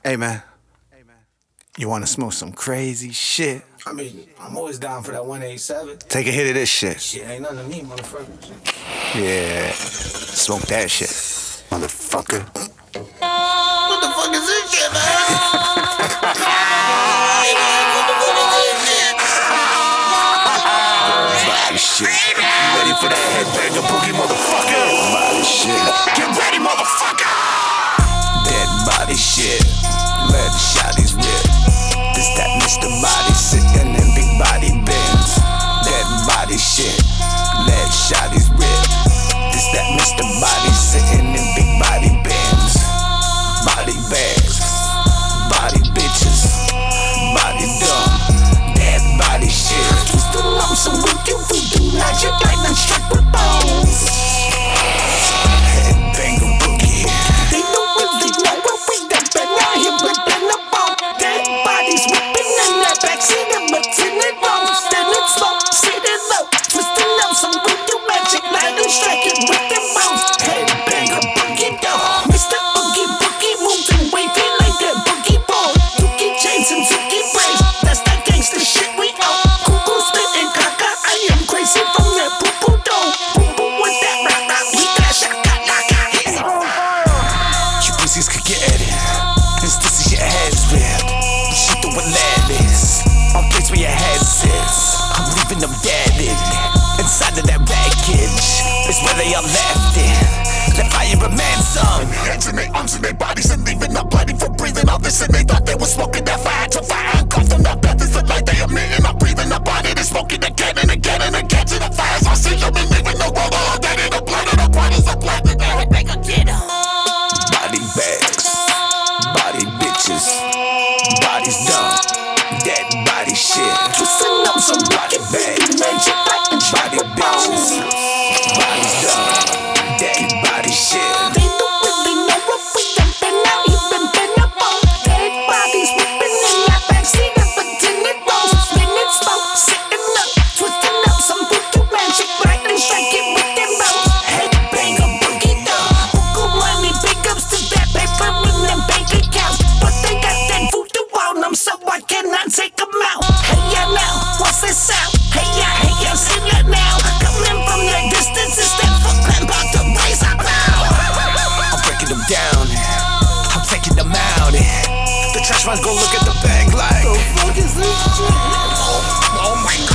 Hey man, you wanna smoke some crazy shit? I mean, I'm always down for that 187. Take a hit of this shit. Shit ain't nothing to me, motherfucker. Yeah, smoke that shit, motherfucker. What the fuck is this shit, man? Body shit. Ready for that headbanger boogie, motherfucker. Body shit. Get ready, motherfucker. Dead body shit. Let shotties rip. This that Mr. Body sitting in big body bins. Dead body shit. Let shotties rip. This that Mr. Body sitting in big body bins. Body bags. Body bitches. Body dumb. Dead body shit. Twist the lump so we can voodoo magic lightning strike with bones. Headbanger boogie. They don't really know what we done been out here ripping the bone. Dead bodies whipping in that backseat of a tinted room. Standing slow, sitting low, twisting up some voodoo magic lightning striking with them bones. Headbanger boogie though. Mr. Oogie Boogie moves and wavy like that boogie boy. Dookie chains and Zuki braids. That's that gangsta shit we own. Cuckoo spitting caca. I am crazy from that poo poo dough. Poo poo with that rah rah. We got shaka laka. You pussies could get it. This is your head's ripped. Shit the hilarious. On place where your head sits. I'm leaving them dead in. Inside of that wreckage is where they are left in. Left by your ransom. Hands in their arms and their bodies and leaving up bloody for breathing all this. And they thought they were smoking that fire to fire. And coughing up breath is like they emitting. I'm breathing up on it and smoking again and again and again to the fires. I see them and leaving the world all dead in the blood of the blood is a blood that they make a dinner. Body bags, body bitches, bodies dumb, dead body shit. Twisting up some body bags, magic lightning body bitches, bodies dumb, dead body shit. They don't really know what we done been out here been up on. Dead bodies whipping in that backseat of a tinted rose. Spinning slow, sitting up, twisting up some voodoo magic lightning striking with them bones. Headbanger boogie though. Buku money, big ups to that paper in them bank accounts. But they got that voodoo on them, so I cannot take them out. Hey ya now, what's this sound? Hey ya, sing it now. Coming from that distance, it's that Footland about to raise up now. I'm breaking them down, I'm taking them out. The trash man's gon' look at the bag like, the fuck is this shit? Oh my god.